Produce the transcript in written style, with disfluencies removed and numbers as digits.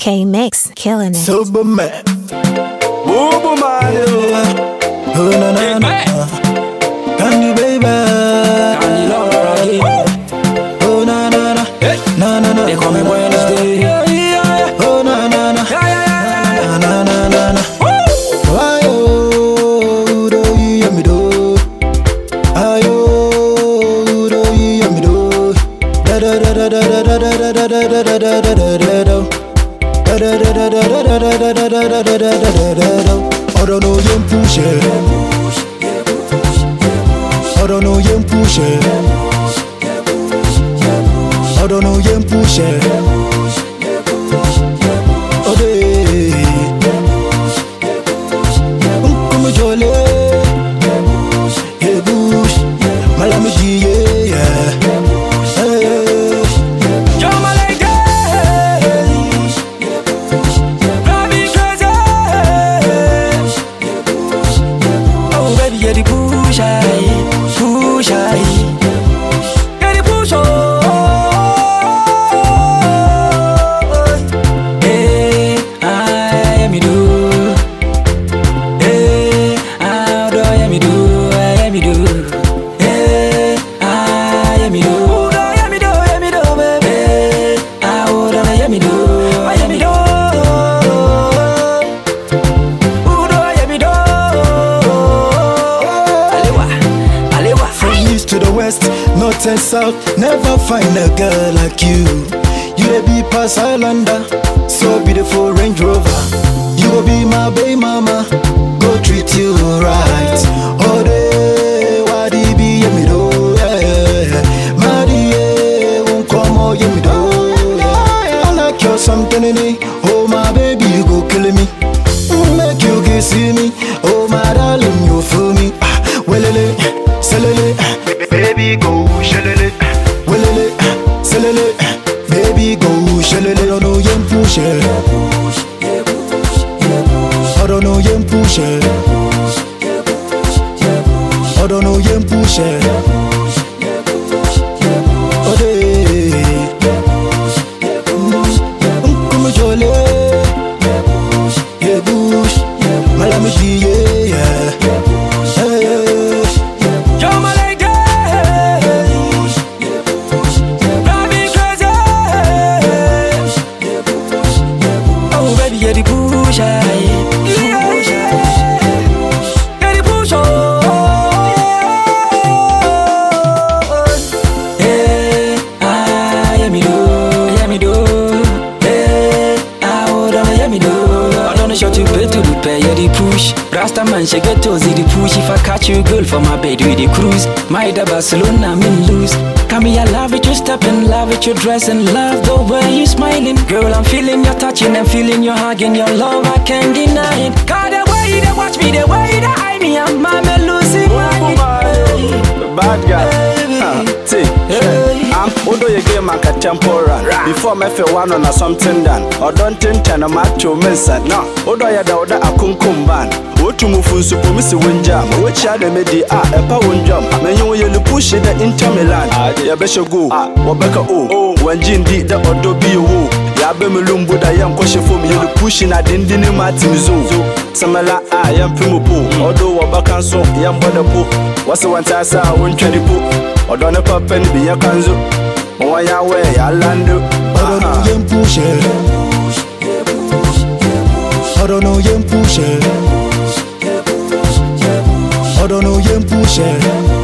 K-Mix, killing it. Superman, Boobo man, oh na na na, Candy baby, Candy lover again. oh na na na, na na na. They call me Wednesday. Oh na na na, na na na na na. Why oh do you hear me do? Ayo do you hear me do? Da da da da da da da da da da da da da da da da. I don't know you push it. I don't know you push it. I don't know you push it. Oh hey, come jolly, yeah bush, malami yeah. North and south, never find a girl like you. You will be past Highlander, so beautiful Range Rover. You will be my baby mama, go treat you right. Oh day, why do you be me do? Marie, won't come or you me do. I like you something in it. Oh my baby, you go kill me. Make you get see me. Oh my darling, you feel me. Well, selele. Baby go shelele, welele, selele. Baby go shelele, I don't know you push it. I don't know you push it. I don't know you push it. Oh hey, come jolly, yeah bush, malami yeah. Rasta man, she get to see the push. If I catch you, girl, for my bed with the cruise. My da Barcelona, I'm lose. Come here, love it, you step in, love it, you dress and love the way you smiling. Girl, I'm feeling your touching and feeling your hugging. Your love, I can't deny it. Cause the way they watch me, the way they eye me, I'm Mama Lucy. Bad guy. See, I'm Odo ye game a temporal. Before me feel one on a something done. Or don't think ten a macho mensa. No, Odo ya da oda akunkumban. Otu mufunsu pomisi winjam. Which are the medi a pa winjam. Men you push it Inter Milan. Ya besho go. Wabeka o. Wanjin di da odo bi wo. Ya be melumbu da yam kwashe fom you pushing a dindini matimizo. Samala yam pimupo. Odo wabaka so yam boda po. What's the one tasa won twenty po. Odo ne papa ni bi yakanzo. Why ya way ya lando. I don't know you push it. I don't know you push it. I don't know you push it.